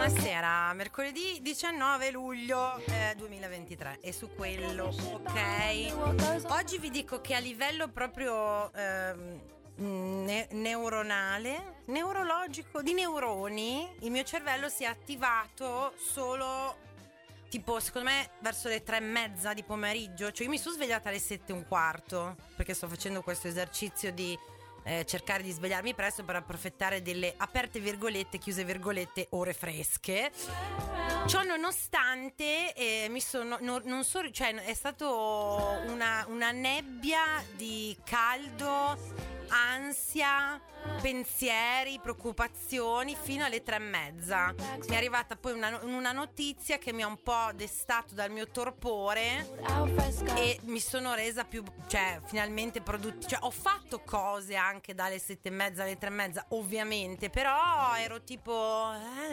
Buonasera, mercoledì 19 luglio 2023 e su quello, ok. Oggi vi dico che a livello proprio neuronale, neurologico, di neuroni, il mio cervello si è attivato solo tipo, secondo me, verso le 3:30 di pomeriggio. Cioè io mi sono svegliata alle 7:15 perché sto facendo questo esercizio di cercare di svegliarmi presto per approfittare delle aperte virgolette, chiuse virgolette, ore fresche. Ciò nonostante non so, cioè è stato una nebbia di caldo, ansia, pensieri, preoccupazioni fino alle 3:30. Mi è arrivata poi una notizia che mi ha un po' destato dal mio torpore e mi sono resa più, cioè finalmente produttiva. Cioè ho fatto cose anche dalle 7:30 alle 3:30 ovviamente, però ero tipo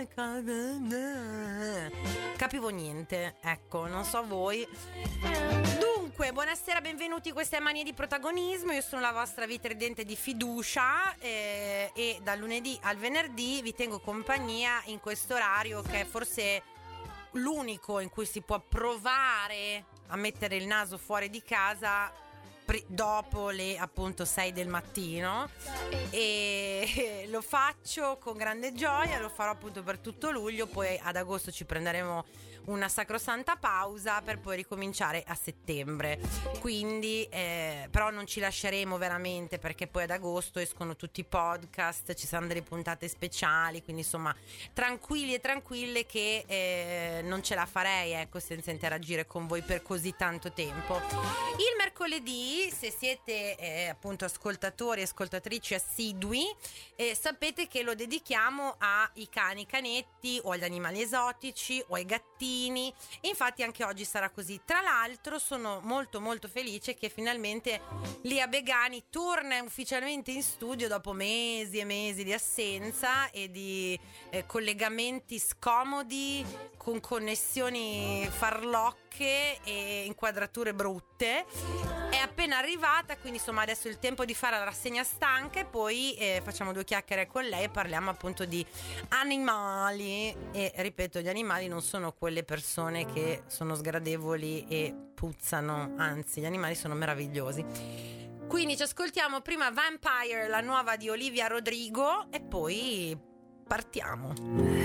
capivo niente, ecco, non so voi. Dunque, buonasera, benvenuti, queste Manie di Protagonismo. Io sono la vostra vitridente di fiducia e dal lunedì al venerdì vi tengo compagnia in questo orario che è forse l'unico in cui si può provare a mettere il naso fuori di casa dopo le appunto 6 del mattino, e lo faccio con grande gioia, lo farò appunto per tutto luglio, poi ad agosto ci prenderemo una sacrosanta pausa per poi ricominciare a settembre, quindi però non ci lasceremo veramente, perché poi ad agosto escono tutti i podcast, ci saranno delle puntate speciali, quindi insomma tranquilli e tranquille che non ce la farei, ecco, senza interagire con voi per così tanto tempo. Il mercoledì, se siete appunto ascoltatori e ascoltatrici assidui, sapete che lo dedichiamo ai cani, canetti o agli animali esotici o ai gattini, e infatti anche oggi sarà così. Tra l'altro sono molto molto felice che finalmente Lia Begani torna ufficialmente in studio dopo mesi e mesi di assenza e di collegamenti scomodi con connessioni farlocche e inquadrature brutte. È appena arrivata, quindi insomma adesso è il tempo di fare la rassegna stanca e poi facciamo due chiacchiere con lei e parliamo appunto di animali. E ripeto, gli animali non sono quelle persone che sono sgradevoli e puzzano, anzi gli animali sono meravigliosi. Quindi ci ascoltiamo prima Vampire, la nuova di Olivia Rodrigo, e poi partiamo.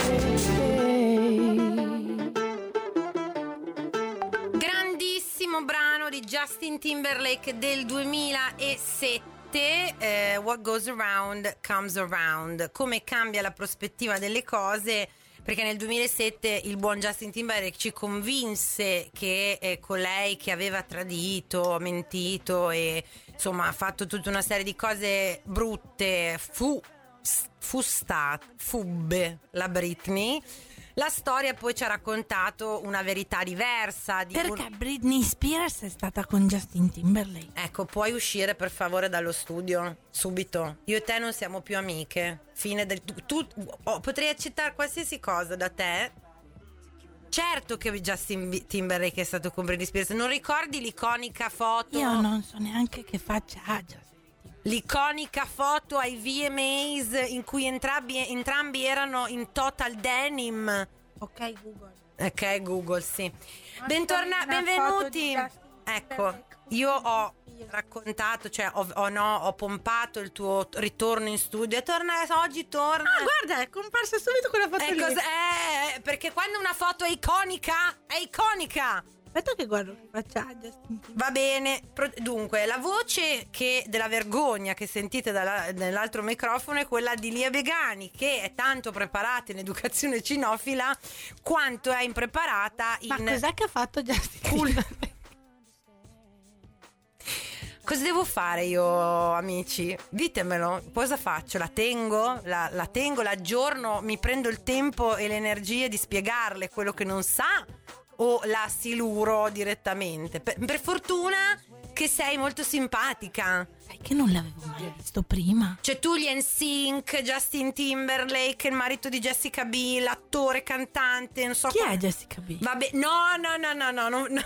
Grandissimo brano di Justin Timberlake del 2007, What Goes Around Comes Around. Come cambia la prospettiva delle cose, perché nel 2007 il buon Justin Timberlake ci convinse che colei che aveva tradito, mentito e insomma ha fatto tutta una serie di cose brutte fubbe la Britney. La storia poi ci ha raccontato una verità diversa perché Britney Spears è stata con Justin Timberlake. Ecco, puoi uscire per favore dallo studio subito. Io e te non siamo più amiche. Fine del potrei accettare qualsiasi cosa da te. Certo che Justin Timberlake è stato con Britney Spears. Non ricordi l'iconica foto? Io non so neanche che faccia ha Justin. L'iconica foto ai VMAs in cui entrambi erano in total denim. Ok Google, sì. Benvenuti. Ecco, io ho raccontato, cioè ho pompato il tuo ritorno in studio. Oggi torna. Ah, guarda, è comparsa subito quella foto lì. Perché quando una foto è iconica. Aspetta che guardo che faccia Justin. Va bene, dunque la voce della vergogna che sentite nell'altro microfono è quella di Lia Begani, che è tanto preparata in educazione cinofila quanto è impreparata in... Ma cos'è che ha fatto Justin? Cosa devo fare io, amici? Ditemelo, cosa faccio? La tengo, la aggiorno, mi prendo il tempo e le energie di spiegarle quello che non sa, o la siluro direttamente? Per fortuna che sei molto simpatica. Sai che non l'avevo mai visto prima. Cioè tu, gli NSYNC, Justin Timberlake, il marito di Jessica Biel, l'attore, cantante, non so. Chi è Jessica Biel? Vabbè, no,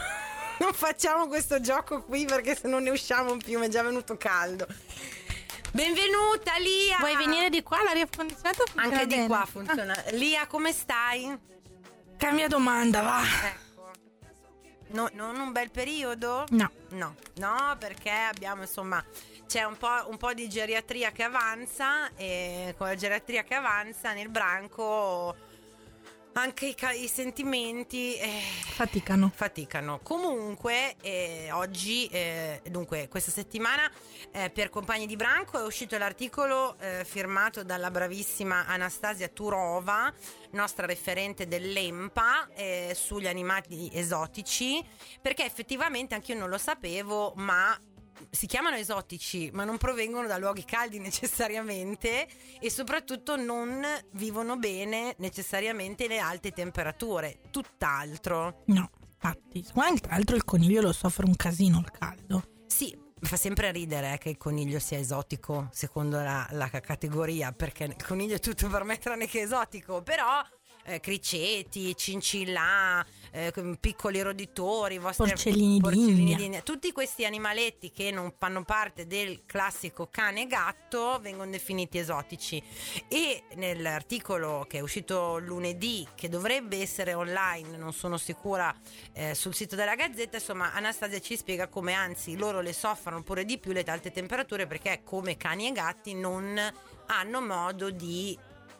non facciamo questo gioco qui, perché se non ne usciamo più, mi è già venuto caldo. Benvenuta Lia. Vuoi venire di qua? L'aria condizionata funziona Anche bene. di qua funziona. Lia, come stai? Cambia domanda, va. Ecco. Non un bel periodo? No. No, perché abbiamo insomma c'è un po' di geriatria che avanza, e con la geriatria che avanza nel branco anche i sentimenti faticano. Comunque oggi, dunque questa settimana, per Compagni di Branco è uscito l'articolo firmato dalla bravissima Anastasia Turova, nostra referente dell'EMPA, sugli animali esotici, perché effettivamente anch'io non lo sapevo, ma si chiamano esotici, ma non provengono da luoghi caldi necessariamente, e soprattutto non vivono bene necessariamente le alte temperature, tutt'altro. No, infatti. Tra l'altro il coniglio lo soffre un casino il caldo. Sì, fa sempre ridere che il coniglio sia esotico secondo la categoria, perché il coniglio è tutto per me tranne che esotico, però criceti, cincillà, piccoli roditori, porcellini d'India, tutti questi animaletti che non fanno parte del classico cane e gatto vengono definiti esotici. E nell'articolo che è uscito lunedì, che dovrebbe essere online, non sono sicura, sul sito della Gazzetta, insomma Anastasia ci spiega come anzi loro le soffrono pure di più le alte temperature, perché come cani e gatti non hanno modo di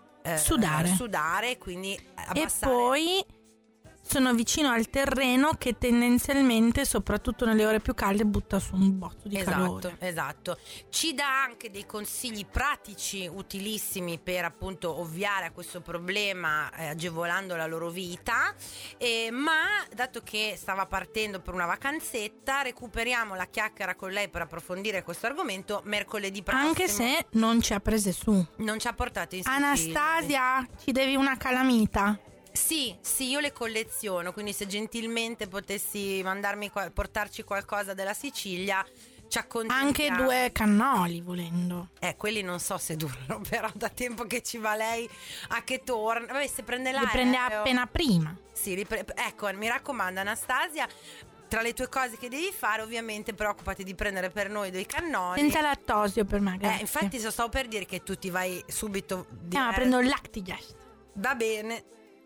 sudare, quindi abbassare. E poi sono vicino al terreno che tendenzialmente, soprattutto nelle ore più calde, butta su un botto di calore. Esatto. Ci dà anche dei consigli pratici utilissimi per appunto ovviare a questo problema, agevolando la loro vita, ma dato che stava partendo per una vacanzetta, recuperiamo la chiacchiera con lei per approfondire questo argomento mercoledì prossimo. Anche se non ci ha prese su. Non ci ha portato in Anastasia, ci devi una calamita. Sì, io le colleziono, quindi se gentilmente potessi portarci qualcosa della Sicilia, ci accontentiamo. Anche 2 cannoli, volendo. Quelli non so se durano, però da tempo che ci va lei a che torna. Vabbè, se prende l'aereo. Li prende appena prima. Sì, ecco, mi raccomando Anastasia, tra le tue cose che devi fare ovviamente preoccupati di prendere per noi 2 cannoli. Senza lattosio per me, grazie. Infatti stavo per dire che tu ti vai subito ma prendo il Lactigest. Va bene.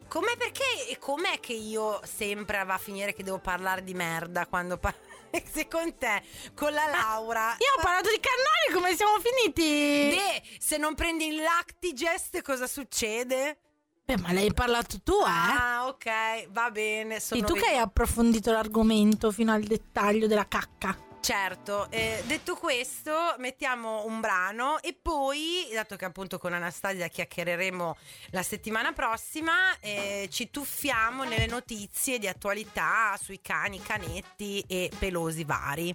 Com'è che io sempre va a finire che devo parlare di merda quando secondo te con la Laura? Io ho parlato di cannoli, come siamo finiti? Se non prendi il Lactigest cosa succede? Beh, ma l'hai parlato tu, Ah, ok, va bene. Sì, tu che hai approfondito l'argomento fino al dettaglio della cacca. Certo, detto questo mettiamo un brano e poi, dato che appunto con Anastasia chiacchiereremo la settimana prossima, ci tuffiamo nelle notizie di attualità sui cani, canetti e pelosi vari.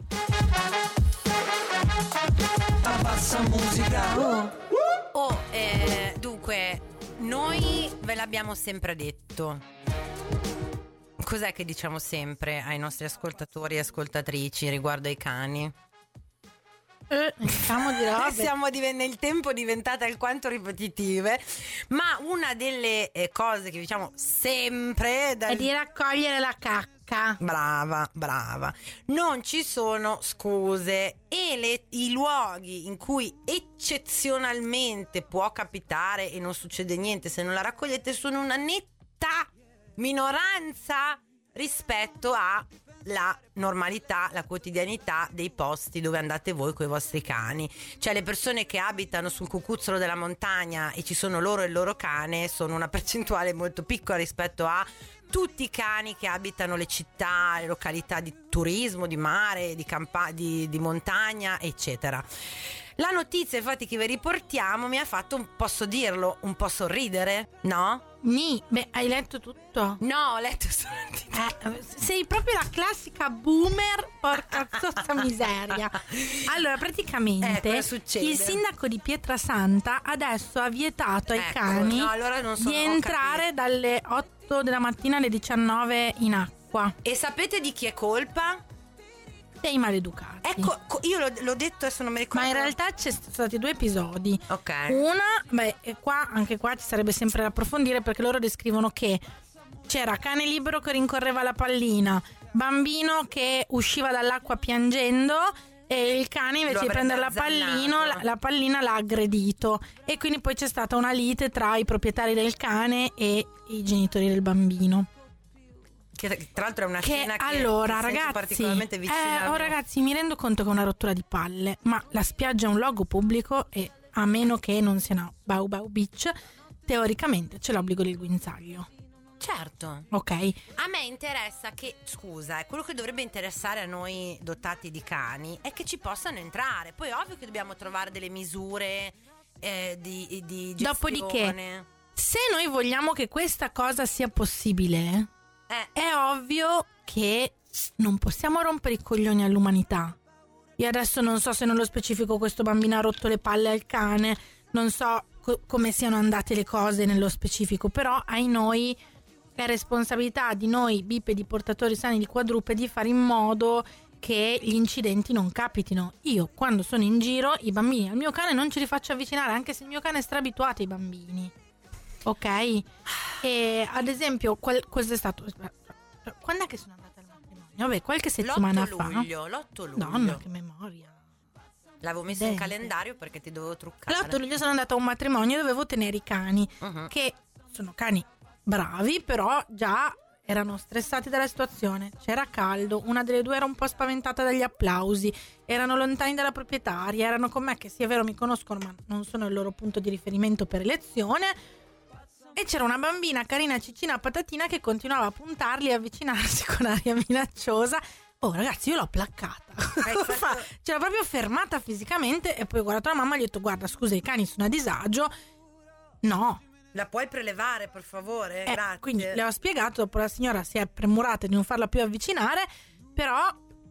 Abbassa musica. Dunque, noi ve l'abbiamo sempre detto. Cos'è che diciamo sempre ai nostri ascoltatori e ascoltatrici riguardo ai cani? Diciamo di robe. Siamo nel tempo diventate alquanto ripetitive, ma una delle cose che diciamo sempre è di raccogliere la cacca. Brava. Non ci sono scuse, e i luoghi in cui eccezionalmente può capitare e non succede niente se non la raccogliete sono una netta minoranza rispetto alla normalità, la quotidianità dei posti dove andate voi con i vostri cani. Cioè le persone che abitano sul cucuzzolo della montagna e ci sono loro e il loro cane sono una percentuale molto piccola rispetto a tutti i cani che abitano le città, le località di turismo, di mare, di montagna, eccetera. La notizia infatti che vi riportiamo mi ha fatto, posso dirlo, un po' sorridere, no? Beh, hai letto tutto? No, ho letto solo sei proprio la classica boomer, porca zozza miseria. Allora, praticamente il sindaco di Pietrasanta adesso ha vietato ai cani di entrare dalle 8 della mattina alle 19 in acqua. E sapete di chi è colpa? Dei maleducati. Ecco, io l'ho detto, adesso non mi ricordo. Ma in realtà ci sono stati 2 episodi. Ok. Anche qua ci sarebbe sempre da approfondire, perché loro descrivono che c'era cane libero che rincorreva la pallina, bambino che usciva dall'acqua piangendo, e il cane invece di prendere la pallina l'ha aggredito, e quindi poi c'è stata una lite tra i proprietari del cane e i genitori del bambino. Che tra l'altro è una scena che allora, ragazzi, particolarmente vicina. Ragazzi, mi rendo conto che è una rottura di palle, ma la spiaggia è un luogo pubblico e a meno che non sia una Bau Bau Beach, teoricamente c'è l'obbligo del guinzaglio. Certo. Ok. A me interessa che, scusa, quello che dovrebbe interessare a noi dotati di cani è che ci possano entrare. Poi ovvio che dobbiamo trovare delle misure di gestione. Dopodiché, se noi vogliamo che questa cosa sia possibile, è ovvio che non possiamo rompere i coglioni all'umanità. Io adesso non so se nello specifico questo bambino ha rotto le palle al cane, non so come siano andate le cose nello specifico, però ai noi è responsabilità di noi bipedi portatori sani di quadrupedi fare in modo che gli incidenti non capitino. Io quando sono in giro i bambini al mio cane non ce li faccio avvicinare, anche se il mio cane è strabituato ai bambini, ok? E ad esempio questo è stato, quando è che sono andata al matrimonio? Vabbè, qualche settimana fa. L'8 luglio. Donna, che memoria. L'avevo messo in calendario perché ti dovevo truccare. L'8 luglio sono andata a un matrimonio e dovevo tenere i cani, che sono cani bravi, però già erano stressati dalla situazione. C'era caldo, una delle due era un po' spaventata dagli applausi, erano lontani dalla proprietaria, erano con me che sì è vero mi conoscono ma non sono il loro punto di riferimento per elezione, e c'era una bambina carina ciccina patatina che continuava a puntarli e avvicinarsi con aria minacciosa. Oh ragazzi, io l'ho placcata. Ce l'ho proprio fermata fisicamente e poi ho guardato la mamma e gli ho detto guarda scusa i cani sono a disagio, no. La puoi prelevare per favore? Grazie. Quindi le ho spiegato, dopo la signora si è premurata di non farla più avvicinare, però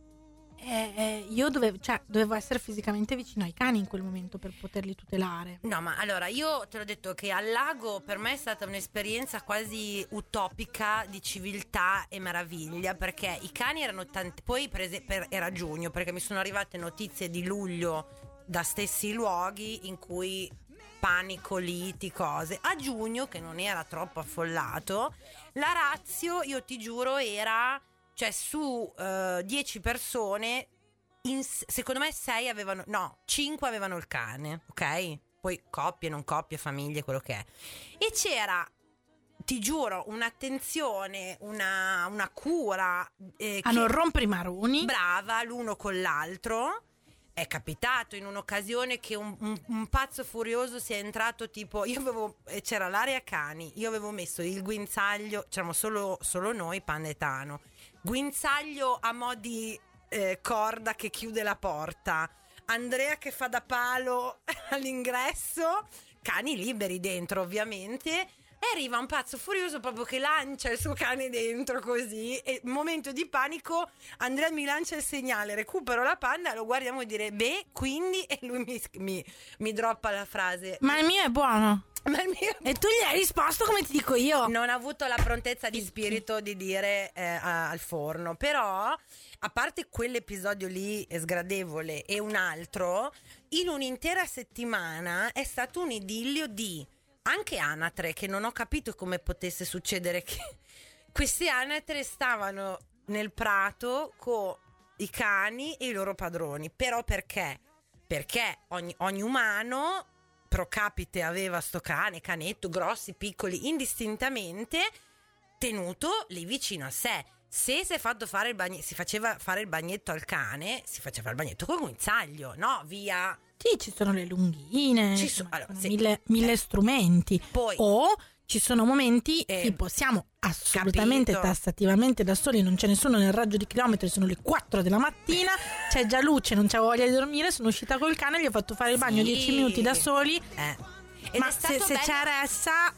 io dovevo essere fisicamente vicino ai cani in quel momento per poterli tutelare. No, ma allora io te l'ho detto che al lago per me è stata un'esperienza quasi utopica di civiltà e meraviglia, perché i cani erano tanti. Poi era giugno, perché mi sono arrivate notizie di luglio da stessi luoghi in cui panico, liti, cose. A giugno, che non era troppo affollato, la ratio, io ti giuro, era, cioè su 10 persone, secondo me 5 avevano il cane, ok? Poi coppie, non coppie, famiglie, quello che è. E c'era, ti giuro, un'attenzione, una cura a non rompere i maroni. Brava, l'uno con l'altro. È capitato in un'occasione che un pazzo furioso sia entrato, tipo c'era l'area cani, io avevo messo il guinzaglio, c'eravamo solo noi, Panda e Tano, guinzaglio a mo' di corda che chiude la porta, Andrea che fa da palo all'ingresso, cani liberi dentro ovviamente. E arriva un pazzo furioso proprio che lancia il suo cane dentro così, e momento di panico, Andrea mi lancia il segnale, recupero la Panda, lo guardiamo e dire quindi, e lui mi droppa la frase ma il mio è buono. E tu gli hai risposto come ti dico io. Non ha avuto la prontezza di spirito di dire al forno. Però a parte quell'episodio lì sgradevole e un altro, in un'intera settimana è stato un idillio di anche anatre, che non ho capito come potesse succedere che queste anatre stavano nel prato con i cani e i loro padroni. Però perché? Perché ogni umano pro capite aveva sto canetto, grossi, piccoli, indistintamente tenuto lì vicino a sé. Se si è fatto fare si faceva fare il bagnetto al cane, si faceva il bagnetto con guinzaglio, no? Via. Sì, ci sono le lunghine, mille strumenti. Poi, ci sono momenti tipo siamo assolutamente tassativamente da soli, non ce ne sono nel raggio di chilometri, sono le 4 della mattina, c'è già luce, non c'avevo voglia di dormire, sono uscita col cane, gli ho fatto fare il bagno 10 minuti da soli. Ma se c'è Ressa...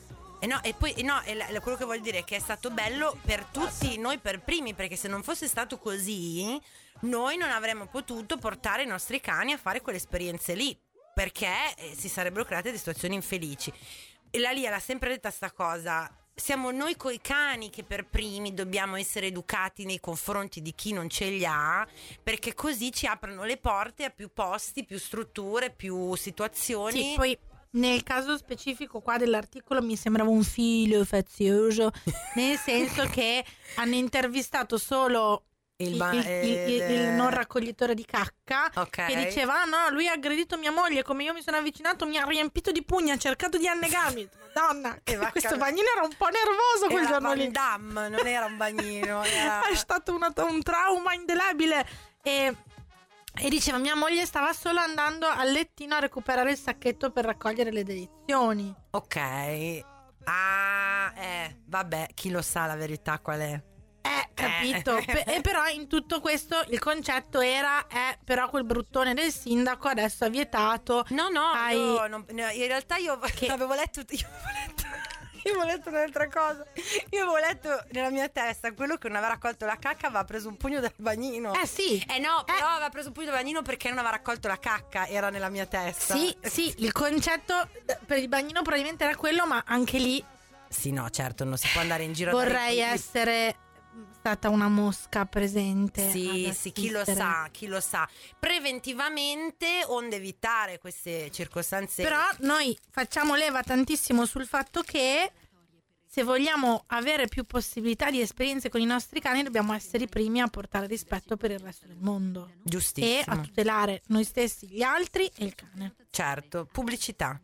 quello che voglio dire è che è stato bello per tutti noi per primi, perché se non fosse stato così noi non avremmo potuto portare i nostri cani a fare quelle esperienze lì, perché si sarebbero create delle situazioni infelici. E la Lia l'ha sempre detta sta cosa: siamo noi coi cani che per primi dobbiamo essere educati nei confronti di chi non ce li ha, perché così ci aprono le porte a più posti, più strutture, più situazioni. Sì, poi nel caso specifico qua dell'articolo mi sembrava un filo fazioso, nel senso che hanno intervistato solo il non raccoglitore di cacca, che diceva no, lui ha aggredito mia moglie, come io mi sono avvicinato mi ha riempito di pugni, ha cercato di annegarmi. Madonna, questo bagnino era un po' nervoso quel giorno lì. Damme, non era un bagnino, è stato un trauma indelebile. E diceva mia moglie stava solo andando al lettino a recuperare il sacchetto per raccogliere le delizioni. Ok. Vabbè, chi lo sa la verità qual è? Capito. E però in tutto questo il concetto era però quel bruttone del sindaco adesso ha vietato. No, in realtà io avevo letto un'altra cosa. Io avevo letto nella mia testa quello che non aveva raccolto la cacca aveva preso un pugno dal bagnino. Sì. No, però aveva preso un pugno dal bagnino perché non aveva raccolto la cacca, era nella mia testa. Sì, il concetto per il bagnino probabilmente era quello, ma anche lì sì, no, certo, non si può andare in giro. Vorrei essere stata una mosca presente. Sì, chi lo sa. Preventivamente, onde evitare queste circostanze. Però noi facciamo leva tantissimo sul fatto che se vogliamo avere più possibilità di esperienze con i nostri cani dobbiamo essere i primi a portare rispetto per il resto del mondo. Giustissimo. E a tutelare noi stessi, gli altri e il cane. Certo, pubblicità.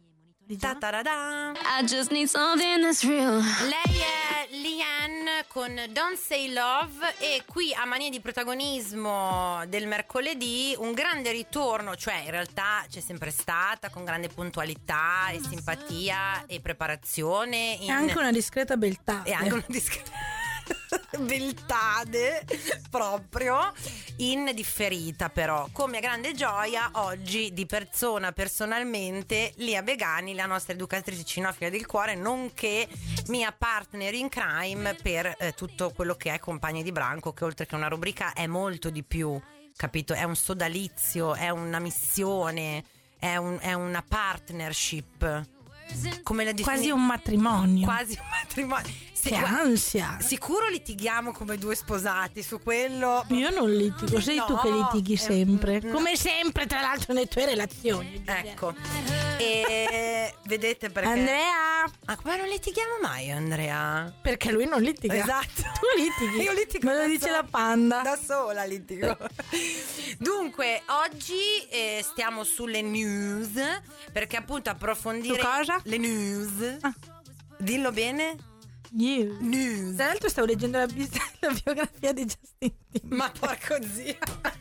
I just need something that's real. Lei è Leanne con Don't Say Love e qui a Mania di Protagonismo del mercoledì un grande ritorno, cioè in realtà c'è sempre stata con grande puntualità e simpatia e preparazione e anche una discreta beltà. E anche una discreta beltade proprio in differita, però con mia grande gioia oggi di persona personalmente Lia Begani, la nostra educatrice cinofila del cuore nonché mia partner in crime per tutto quello che è Compagni di Branco, che oltre che una rubrica è molto di più, capito? È un sodalizio, è una missione, è una partnership, come la quasi un matrimonio. Che ansia. Sicuro litighiamo come due sposati su quello. Io non litigo, sei tu che litighi sempre. Come sempre, tra l'altro, nelle tue relazioni. Ecco. E vedete perché Andrea. Come non litighiamo mai, Andrea? Perché lui non litiga. Esatto. Tu litighi. Io litigo. Me lo dice la Panda. Da sola litigo. Dunque, oggi stiamo sulle news, perché appunto approfondire. Su cosa? Le news. Dillo bene. News. Tra l'altro stavo leggendo la biografia di Justin Timberlake. Ma porco zio.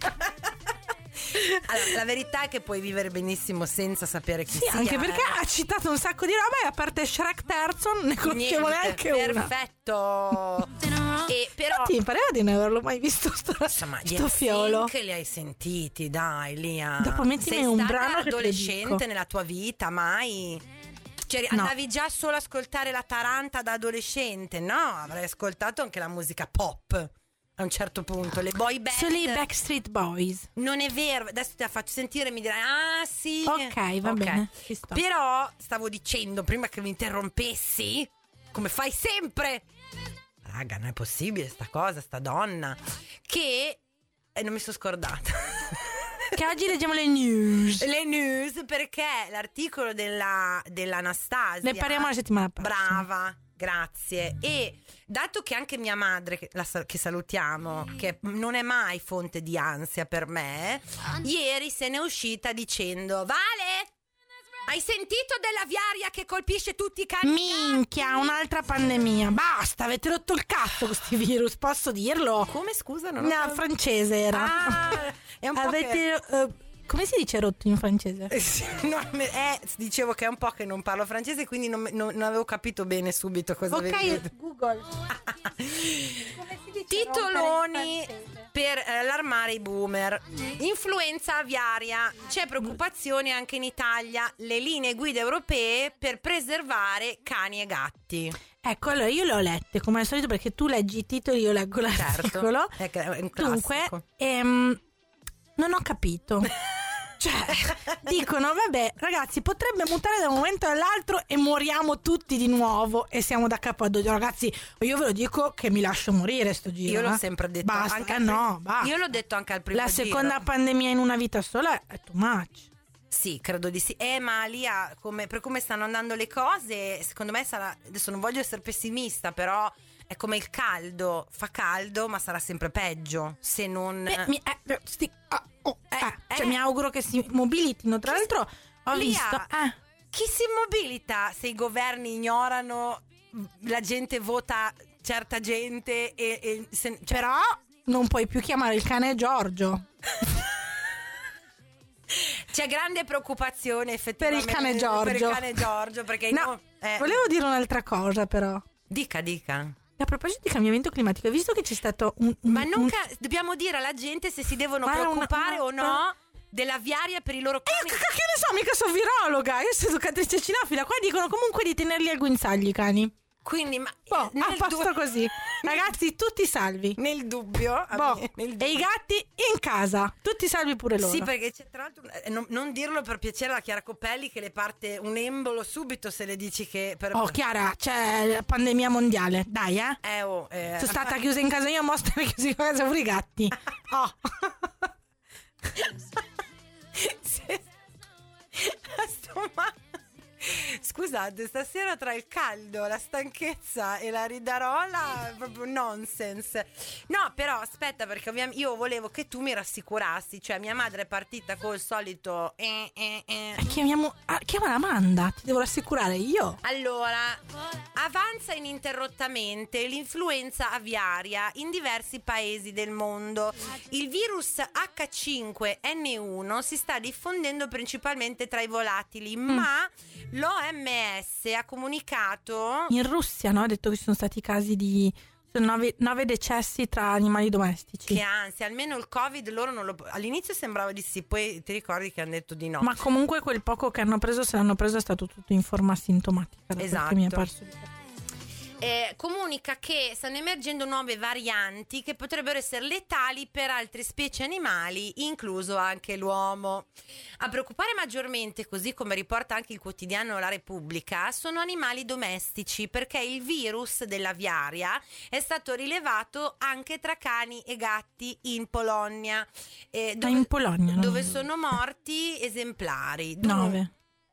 Allora, la verità è che puoi vivere benissimo senza sapere chi sia. Anche perché ha citato un sacco di roba e a parte Shrek terzo non ne conoscevo neanche una. Perfetto. E però ti pareva di non averlo mai visto sto fiolo. Che li hai sentiti, dai, Lia. Dopo mettimi un brano che adolescente nella tua vita, mai? Cioè, andavi già solo a ascoltare la Taranta da adolescente? No, avrei ascoltato anche la musica pop a un certo punto, le boy band. Solo i Backstreet Boys. Non è vero, adesso te la faccio sentire e mi dirai sì. Ok, va bene, ci sto. Però stavo dicendo prima che mi interrompessi, come fai sempre. Raga, non è possibile sta cosa, sta donna, che non mi sono scordata. Che oggi leggiamo le news. Le news, perché l'articolo dell'Anastasia. Ne parliamo la settimana prossima. Brava, grazie. E dato che anche mia madre, che salutiamo, che non è mai fonte di ansia per me, ieri se n'è uscita dicendo: Vale, hai sentito della viaria che colpisce tutti i cani? Minchia, un'altra pandemia. Basta, avete rotto il cazzo con questi virus, posso dirlo? Come, scusa? Non no, francese era. È un po' avete come si dice rotto in francese? Dicevo che è un po' che non parlo francese, quindi non avevo capito bene subito cosa Ok, Google. Come si dice titoloni per allarmare i boomer. Influenza aviaria. C'è preoccupazione anche in Italia. Le linee guida europee per preservare cani e gatti. Ecco, allora io le ho lette come al solito, perché tu leggi i titoli, io leggo l'articolo. Certo, è un classico. Dunque, non ho capito. Cioè, dicono, vabbè, ragazzi, potrebbe mutare da un momento all'altro e moriamo tutti di nuovo e siamo da capo a dojo. Ragazzi, io ve lo dico che mi lascio morire sto giro. Io l'ho sempre detto. Basta, anche io l'ho detto anche al primo giro. La seconda giro. pandemia in una vita sola è too much. Sì, credo di sì. Ma Lia, per come stanno andando le cose, secondo me sarà. Adesso non voglio essere pessimista, però è come il caldo, fa caldo ma sarà sempre peggio se non mi auguro che si mobilitino. Tra l'altro ho visto chi si mobilita se i governi ignorano, la gente vota certa gente però non puoi più chiamare il cane Giorgio. C'è grande preoccupazione effettivamente per il cane Giorgio perché volevo dire un'altra cosa però. Dica. A proposito di cambiamento climatico, visto che c'è stato dobbiamo dire alla gente se si devono preoccupare o no della viaria per i loro cani. Che ne so, mica sono virologa, io sono educatrice cinofila. Qua dicono comunque di tenerli al guinzaglio i cani. Quindi a posto così. Ragazzi, tutti salvi. Nel dubbio. E i gatti in casa, tutti salvi pure loro. Sì, perché c'è tra l'altro non dirlo per piacere alla Chiara Coppelli che le parte un embolo subito se le dici che Chiara, c'è la pandemia mondiale. Dai, sono stata chiusa in casa io, mo stare chiusi in casa pure i gatti. Scusate, stasera tra il caldo, la stanchezza e la ridarola proprio nonsense. No, però aspetta, perché ovviamente io volevo che tu mi rassicurassi. Cioè mia madre è partita col solito chiama Amanda, ti devo rassicurare io. Allora, avanza ininterrottamente l'influenza aviaria in diversi paesi del mondo. Il virus H5N1 si sta diffondendo principalmente tra i volatili, ma l'OMS ha comunicato in Russia, no? Ha detto che ci sono stati casi di 9 decessi tra animali domestici. Che ansia, almeno il Covid loro non lo... All'inizio sembrava di sì, poi ti ricordi che hanno detto di no. Ma comunque quel poco che hanno preso, se l'hanno preso, è stato tutto in forma asintomatica. Esatto. Mi è parso di capire. Comunica che stanno emergendo nuove varianti che potrebbero essere letali per altre specie animali, incluso anche l'uomo. A preoccupare maggiormente, così come riporta anche il quotidiano La Repubblica, sono animali domestici, perché il virus dell'aviaria è stato rilevato anche tra cani e gatti in Polonia, dove sono morti esemplari. 9.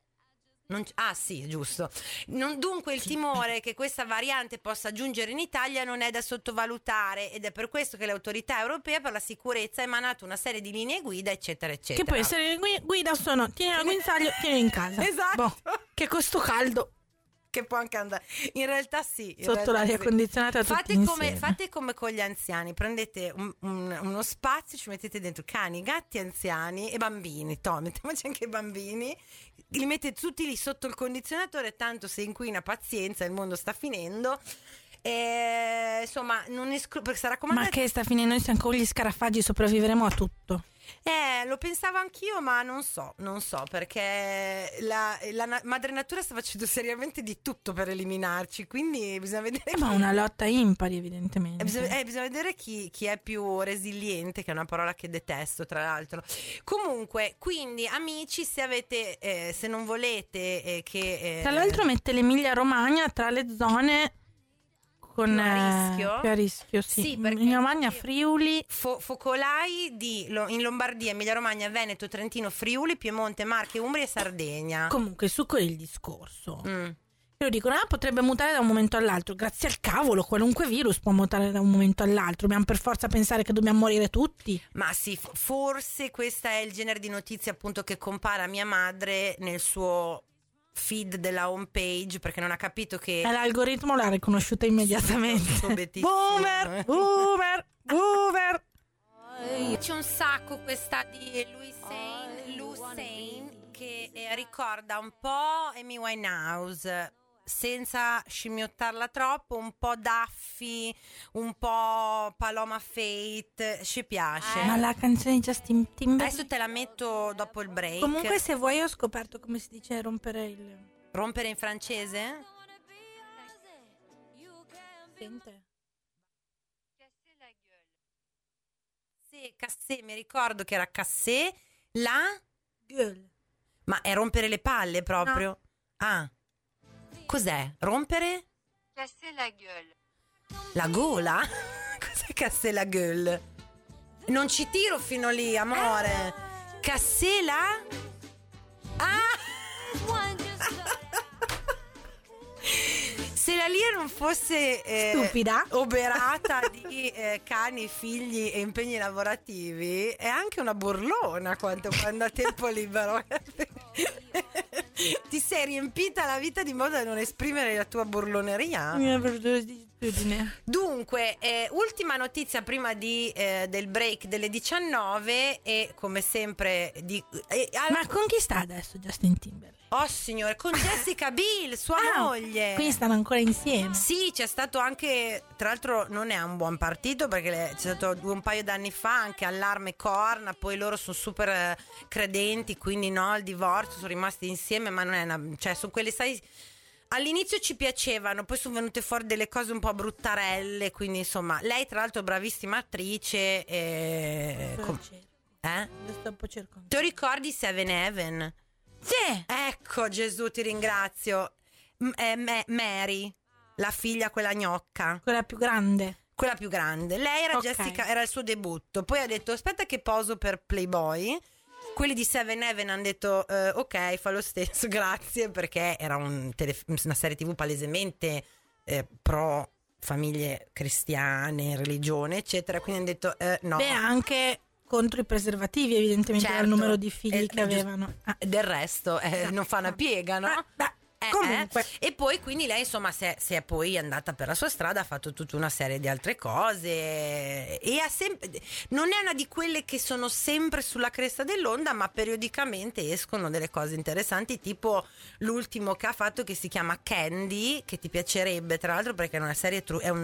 Sì, giusto. Dunque il timore che questa variante possa giungere in Italia non è da sottovalutare, ed è per questo che le autorità europee per la sicurezza ha emanato una serie di linee guida, eccetera eccetera. Che può essere guida sono tieni al guinzaglio, tieni in casa. Esatto. Che questo caldo che può anche andare. In realtà sì. Sotto l'aria condizionata fate come con gli anziani. Prendete uno spazio, ci mettete dentro cani, gatti, anziani e bambini. Mettiamoci anche i bambini. Li mettete tutti lì sotto il condizionatore, tanto se inquina pazienza, il mondo sta finendo. Insomma, perché sarà ma che sta finendo? Noi siamo con gli scarafaggi, sopravviveremo a tutto. Lo pensavo anch'io, ma non so perché la madre natura sta facendo seriamente di tutto per eliminarci, quindi bisogna vedere ma una lotta impari evidentemente. Bisogna vedere chi è più resiliente, che è una parola che detesto tra l'altro. Comunque, quindi amici, se avete se non volete che tra l'altro mette l'Emilia Romagna tra le zone con più a rischio, sì. Emilia Romagna, Friuli, focolai in Lombardia, Emilia Romagna, Veneto, Trentino, Friuli, Piemonte, Marche, Umbria e Sardegna. Comunque, su quel discorso io dicono potrebbe mutare da un momento all'altro. Grazie al cavolo, qualunque virus può mutare da un momento all'altro. Dobbiamo per forza pensare che dobbiamo morire tutti. Ma sì, forse questa è il genere di notizia appunto che compara mia madre nel suo feed della home page, perché non ha capito che l'algoritmo l'ha riconosciuta immediatamente. Boomer. C'è un sacco questa di Lucene che ricorda un po' Amy Winehouse, senza scimmiottarla troppo, un po' Daffy, un po' Paloma Faith, ci piace. Ma la canzone di Justin Timberlake adesso te la metto dopo il break. Comunque, se vuoi, ho scoperto come si dice rompere in francese? Sente. Sì, cassé, mi ricordo che era cassé, la gueule. Ma è rompere le palle proprio? No. Cos'è? Rompere? Casser la gueule. La gola? Cos'è casser la gueule? Non ci tiro fino lì, amore. Casser la? C'est quella lì non fosse stupida, oberata di cani, figli e impegni lavorativi, è anche una burlona quando ha tempo libero. Ti sei riempita la vita di modo da non esprimere la tua burloneria. Dunque, ultima notizia prima del break delle 19 e come sempre ma con chi sta adesso Justin Timberlake? Oh signore, con Jessica Biel, sua moglie. Quindi stanno ancora insieme. Sì, c'è stato anche, tra l'altro non è un buon partito perché c'è stato un paio d'anni fa anche allarme corna, poi loro sono super credenti, quindi no, il divorzio, sono rimasti insieme, ma non è cioè sono quelle, sai, all'inizio ci piacevano, poi sono venute fuori delle cose un po' bruttarelle, quindi insomma, lei tra l'altro bravissima attrice Lo sto un po' cercando. Ti ricordi Seven Heaven? Sì. Ecco, Gesù, ti ringrazio. Mary, la figlia, quella gnocca. Quella più grande. Lei era Jessica, era il suo debutto. Poi ha detto aspetta che poso per Playboy. Quelli di Seven Heaven hanno detto ok, fa lo stesso, grazie, perché era una serie TV palesemente pro famiglie cristiane, religione, eccetera. Quindi hanno detto no. Beh, anche contro i preservativi, evidentemente, certo, il numero di figli che avevano. Del resto non fa una piega, no? Comunque. E poi quindi lei insomma si è poi andata per la sua strada, ha fatto tutta una serie di altre cose e non è una di quelle che sono sempre sulla cresta dell'onda, ma periodicamente escono delle cose interessanti, tipo l'ultimo che ha fatto che si chiama Candy, che ti piacerebbe tra l'altro perché è una serie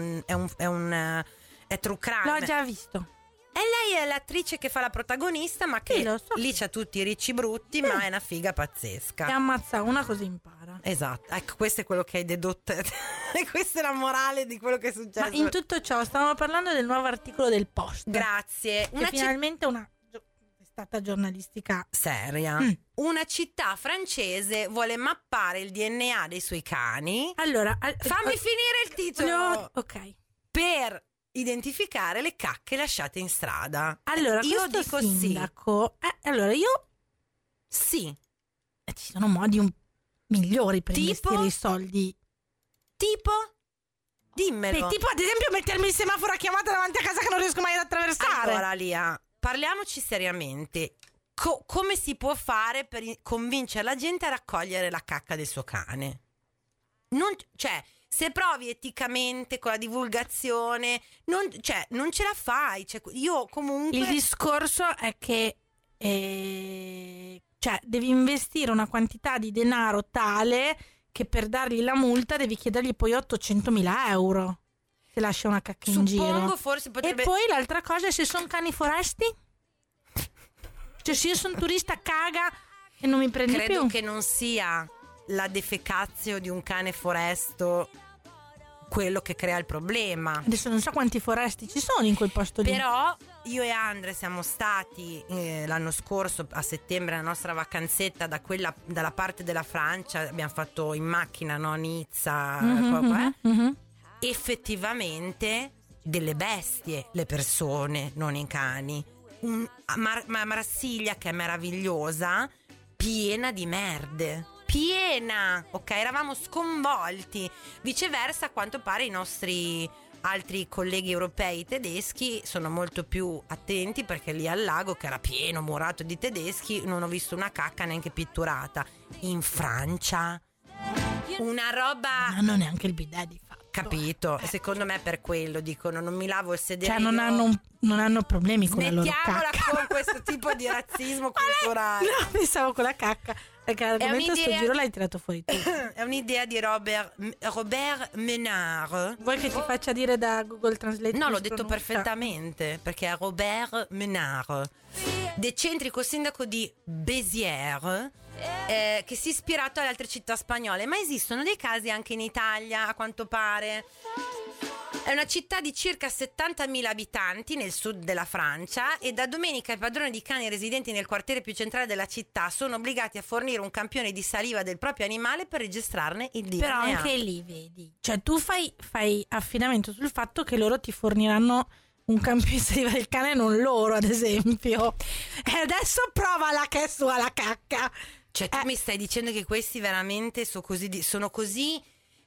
è true crime. L'ho già visto. E lei è l'attrice che fa la protagonista, ma che lì c'ha tutti i ricci brutti, ma è una figa pazzesca. E ammazza una così impara. Esatto, ecco, questo è quello che hai dedotto. Questa è la morale di quello che è successo. Ma in tutto ciò stavamo parlando del nuovo articolo del Post. Grazie. Finalmente una testata giornalistica seria. Una città francese vuole mappare il DNA dei suoi cani. Allora, fammi finire il titolo. Ok. Per identificare le cacche lasciate in strada. Allora, io dico sindaco, allora io sì. Ci sono modi migliori per investire i soldi. Tipo? Dimmelo. Tipo ad esempio mettermi il semaforo a chiamata davanti a casa che non riesco mai ad attraversare. Allora Lia, parliamoci seriamente. Come si può fare per convincere la gente a raccogliere la cacca del suo cane? Se provi eticamente con la divulgazione, non ce la fai. Io comunque. Il discorso è che devi investire una quantità di denaro tale che per dargli la multa devi chiedergli poi 800.000 euro se lascia una cacca in giro. Forse potrebbe. E poi l'altra cosa è se sono cani foresti. Cioè se io sono turista caga e non mi prendi più. Credo che non sia la defecazio di un cane foresto quello che crea il problema. Adesso non so quanti foresti ci sono in quel posto lì. Però io e Andre siamo stati l'anno scorso a settembre la nostra vacanzetta dalla parte della Francia, abbiamo fatto in macchina, no? Nizza, effettivamente delle bestie le persone, non i cani. Marsiglia che è meravigliosa, piena di merde. Piena, ok, eravamo sconvolti. Viceversa, a quanto pare i nostri altri colleghi europei tedeschi sono molto più attenti, perché lì al lago, che era pieno, murato di tedeschi, non ho visto una cacca neanche pitturata. In Francia una roba, non hanno neanche il bidet di fatto. Capito? Secondo me per quello dicono non mi lavo il sedere. Cioè non hanno problemi con la loro cacca. Smettiamola con questo tipo di razzismo culturale. No, pensavo con la cacca. Perché l'argomento sto giro l'hai tirato fuori tu. È un'idea di Robert Ménard. Vuoi che ti faccia dire da Google Translate? No, l'ho detto perfettamente, perché è Robert Ménard, decentrico sindaco di Béziers, che si è ispirato alle altre città spagnole. Ma esistono dei casi anche in Italia, a quanto pare. È una città di circa 70.000 abitanti nel sud della Francia, e da domenica i padroni di cani residenti nel quartiere più centrale della città sono obbligati a fornire un campione di saliva del proprio animale per registrarne il DNA. Però anche lì vedi, cioè tu fai affidamento sul fatto che loro ti forniranno un campione di saliva del cane, non loro ad esempio. E adesso provala che è sua la cacca. Cioè tu mi stai dicendo che questi veramente sono così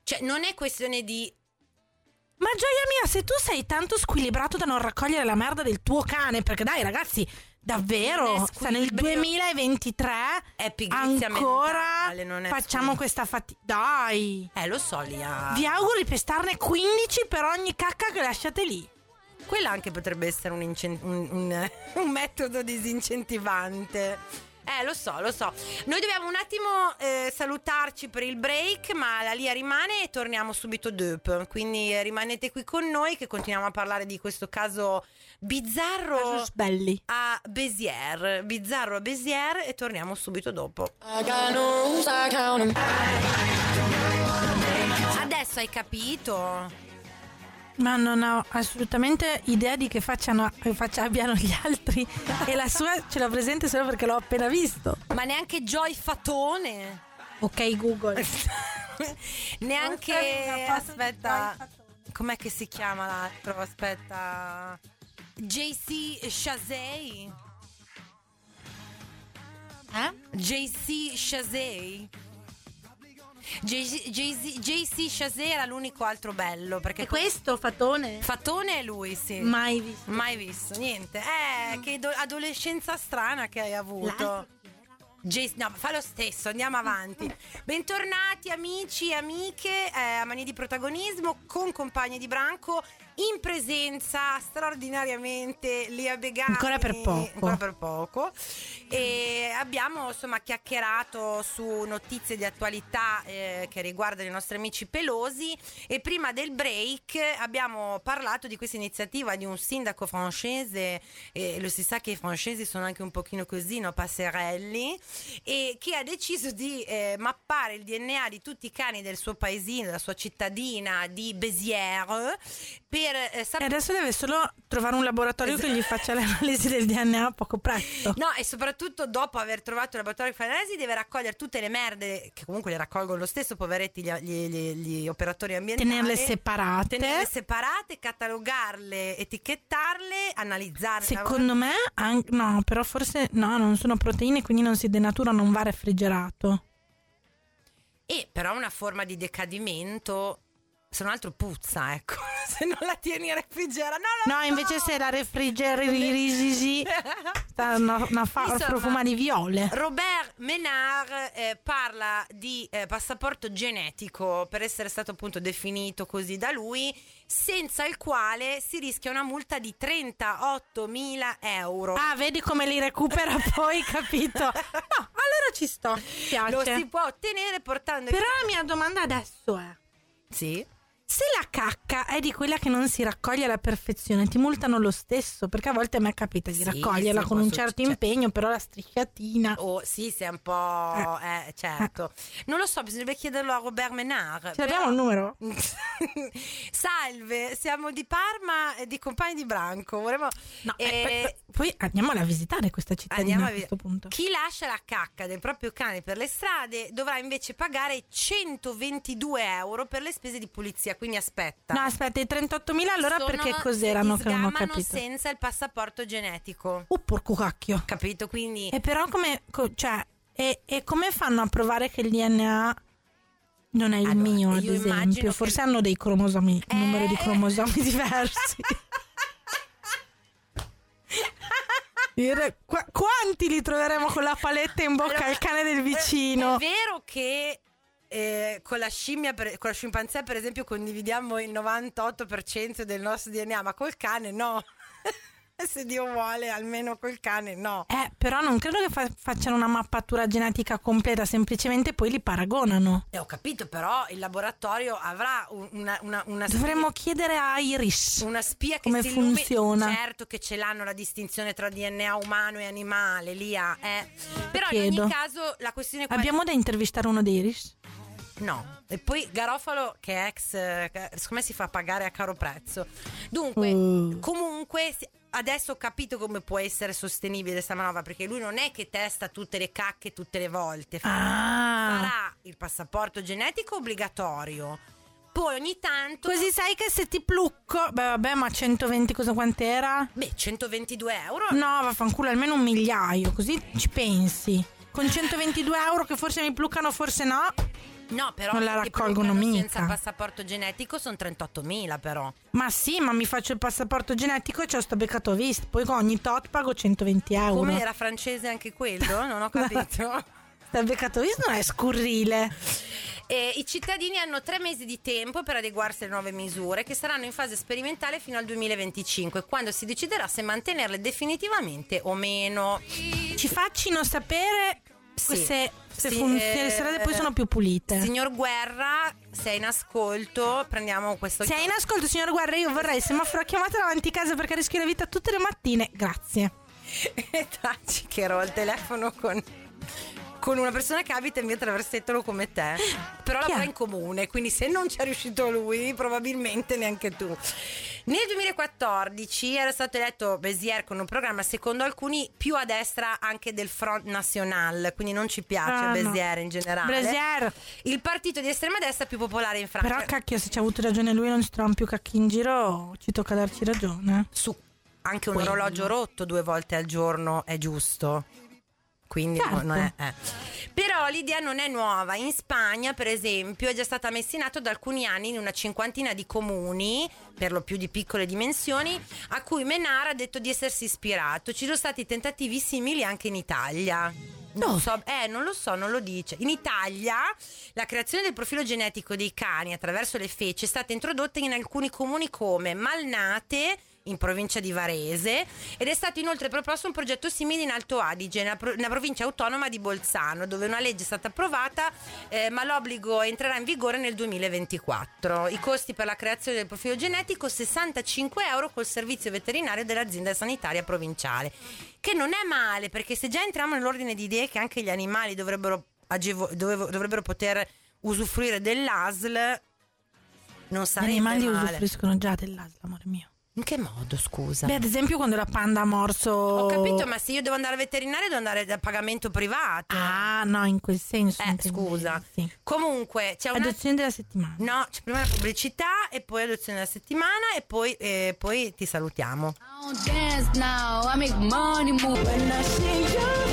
Cioè, non è questione di... Ma gioia mia, se tu sei tanto squilibrato da non raccogliere la merda del tuo cane, perché dai ragazzi, davvero, sta nel 2023 è pigrizia ancora mentale, non è facciamo questa fatica. Dai. Lo so, Lia. Vi auguro di pestarne 15 per ogni cacca che lasciate lì. Quella anche potrebbe essere un metodo disincentivante. Lo so. Noi dobbiamo un attimo salutarci per il break, ma la Lia rimane e torniamo subito dopo. Quindi rimanete qui con noi che continuiamo a parlare di questo caso bizzarro a Béziers e torniamo subito dopo. Adesso hai capito? Ma non ho assolutamente idea di che faccia abbiano gli altri e la sua ce l'ho presente solo perché l'ho appena visto. Ma neanche Joy Fatone. Ok Google. Neanche aspetta, com'è che si chiama l'altro? Aspetta, JC Chazet. JC Chazet. JC Chazet era l'unico altro bello, perché e questo Fatone è lui, sì. Mai visto niente. Che adolescenza strana che hai avuto. No, fa lo stesso, andiamo avanti. Bentornati amici e amiche a Manie di Protagonismo con Compagni di Branco, in presenza straordinariamente Lia Begani. Ancora per poco. E abbiamo insomma chiacchierato su notizie di attualità che riguardano i nostri amici pelosi, e prima del break abbiamo parlato di questa iniziativa di un sindaco francese, e lo si sa che i francesi sono anche un pochino così, no, passerelli, e che ha deciso di mappare il DNA di tutti i cani del suo paesino, della sua cittadina di Béziers, per sapere. E adesso deve solo trovare un laboratorio che gli faccia l'analisi del DNA a poco prezzo. No, e soprattutto dopo aver trovato il laboratorio che fa l'analisi deve raccogliere tutte le merde, che comunque le raccolgono lo stesso, poveretti gli operatori ambientali. Tenerle separate, catalogarle, etichettarle, analizzarle. Secondo me no, però forse no, non sono proteine, quindi non si denatura, non va refrigerato. E però una forma di decadimento, se non altro puzza, ecco, se non la tieni refrigerata. No, invece se la refrigeri sta una profuma di viole. Robert Ménard parla di passaporto genetico, per essere stato appunto definito così da lui, senza il quale si rischia una multa di 38.000 euro. Ah, vedi come li recupera poi, capito? No, allora ci sto, piace. Lo si può ottenere portando... Però la mia domanda adesso è... Sì? Se la cacca è di quella che non si raccoglie alla perfezione, ti multano lo stesso, perché a volte a me capita di raccoglierla con un certo impegno, però la strisciatina. Sì, se è un po'... certo. Non lo so, bisognerebbe chiederlo a Robert Ménard. Abbiamo il numero? Salve, siamo di Parma e di Compagni di Branco. Vorremmo... No, poi andiamo a visitare questa cittadina a questo punto. Chi lascia la cacca del proprio cane per le strade dovrà invece pagare 122 euro per le spese di pulizia. Quindi aspetta. No, aspetta, i 38.000 allora perché cos'erano che non ho capito? Senza il passaporto genetico. Porco cacchio. Capito? Quindi... E però come... Cioè, e come fanno a provare che il DNA... non è il mio, ad esempio? Forse hanno dei cromosomi, un numero di cromosomi diversi. Quanti li troveremo con la paletta in bocca al cane del vicino? È vero che con la scimpanzé per esempio condividiamo il 98% del nostro DNA, ma col cane no. Se Dio vuole, almeno col cane no. Però non credo che facciano una mappatura genetica completa, semplicemente poi li paragonano. Ho capito, però il laboratorio avrà una dovremmo chiedere a Iris una spia che come funziona. Certo che ce l'hanno la distinzione tra DNA umano e animale, Lia, però Chiedo. In ogni caso la questione abbiamo da intervistare uno di Iris? No, e poi Garofalo che è secondo me si fa pagare a caro prezzo. Dunque, comunque adesso ho capito come può essere sostenibile questa manovra, perché lui non è che testa tutte le cacche tutte le volte. Farà il passaporto genetico obbligatorio. Poi ogni tanto... Così sai che se ti plucco... Vabbè, ma 120 quant'era? 122 euro? No, vaffanculo, almeno 1.000.000, così ci pensi. Con 122 euro che forse mi pluccano, forse no. No, però non la raccolgono mica. Senza passaporto genetico sono 38.000 però. Ma sì, ma mi faccio il passaporto genetico e c'ho sto beccato visto. Poi ogni tot pago 120 euro. Come era francese anche quello? Non ho capito. Sto beccato visto non è scurrile. I cittadini hanno 3 mesi di tempo per adeguarsi alle nuove misure che saranno in fase sperimentale fino al 2025, quando si deciderà se mantenerle definitivamente o meno. Ci faccino sapere se le strade poi sono più pulite. Signor Guerra, se è in ascolto, prendiamo questo. Se è in ascolto, signor Guerra, io vorrei il semaforo a chiamata davanti a casa perché rischio la vita tutte le mattine. Grazie. E tacci che ero al telefono con una persona che abita in via Traversettolo come te, però lavora in comune, quindi se non c'è riuscito lui probabilmente neanche tu. Nel 2014 era stato eletto Béziers con un programma secondo alcuni più a destra anche del Front National, quindi non ci piace Béziers in generale. Béziers, il partito di estrema destra più popolare in Francia. Però cacchio, se ci ha avuto ragione lui non si trovano più cacchi in giro, ci tocca darci ragione. Anche un orologio rotto 2 volte al giorno è giusto. Quindi certo. non è. Però l'idea non è nuova. In Spagna, per esempio, è già stata messa in atto da alcuni anni in una 50ina di comuni, per lo più di piccole dimensioni, a cui Menard ha detto di essersi ispirato. Ci sono stati tentativi simili anche in Italia. Non lo so, non lo dice. In Italia la creazione del profilo genetico dei cani attraverso le feci è stata introdotta in alcuni comuni come Malnate, in provincia di Varese, ed è stato inoltre proposto un progetto simile in Alto Adige, nella provincia autonoma di Bolzano, dove una legge è stata approvata, ma l'obbligo entrerà in vigore nel 2024. I costi per la creazione del profilo genetico 65 euro col servizio veterinario dell'azienda sanitaria provinciale, che non è male, perché se già entriamo nell'ordine di idee che anche gli animali dovrebbero poter usufruire dell'ASL, non sarebbe male. Gli animali usufruiscono già dell'ASL, amore mio. In che modo, scusa? Beh, ad esempio quando la panda ha morso. Ho capito, ma se io devo andare al veterinario devo andare da pagamento privato. Ah, no, in quel senso. Scusa. Sì. Comunque c'è adozione della settimana. No, c'è prima la pubblicità e poi adozione della settimana e poi ti salutiamo. Dance now, I make money move. When I see your